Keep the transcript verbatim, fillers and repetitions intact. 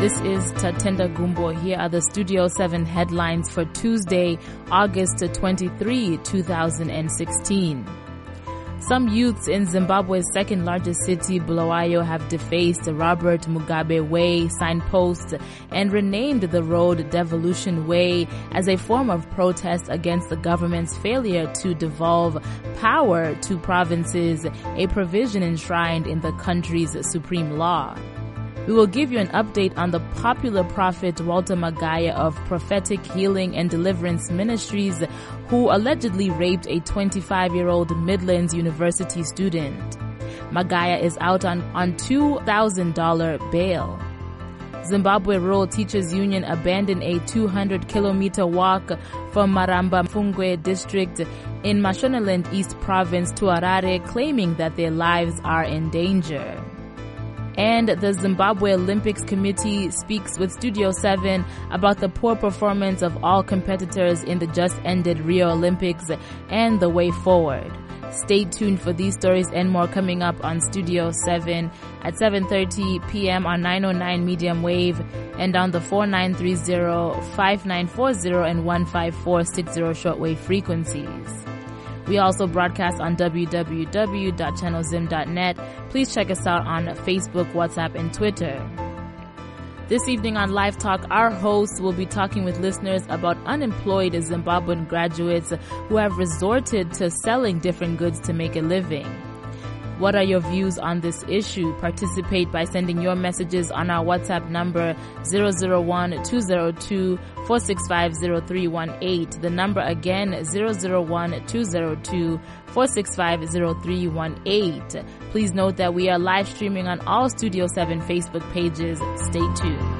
This is Tatenda Gumbo. Here are the Studio seven headlines for Tuesday, August twenty-third, two thousand sixteen. Some youths in Zimbabwe's second largest city, Bulawayo, have defaced Robert Mugabe Way signposts and renamed the road Devolution Way as a form of protest against the government's failure to devolve power to provinces, a provision enshrined in the country's supreme law. We will give you an update on the popular prophet Walter Magaya of Prophetic Healing and Deliverance Ministries, who allegedly raped a twenty-five-year-old Midlands University student. Magaya is out on, on two thousand dollars bail. Zimbabwe Rural Teachers Union abandoned a two hundred kilometer walk from Maramba Mfungwe district in Mashonaland East Province to Harare, claiming that their lives are in danger. And the Zimbabwe Olympics Committee speaks with Studio seven about the poor performance of all competitors in the just-ended Rio Olympics and the way forward. Stay tuned for these stories and more coming up on Studio seven at seven thirty p.m. on nine oh nine medium wave and on the four nine three zero, five nine four zero and one five four six zero shortwave frequencies. We also broadcast on w w w dot channel zim dot net. Please check us out on Facebook, WhatsApp, and Twitter. This evening on Live Talk, our hosts will be talking with listeners about unemployed Zimbabwean graduates who have resorted to selling different goods to make a living. What are your views on this issue? Participate by sending your messages on our WhatsApp number zero zero one, two zero two, four six five zero three one eight. The number again, zero zero one, two zero two, four six five zero three one eight. Please note that we are live streaming on all Studio seven Facebook pages. Stay tuned.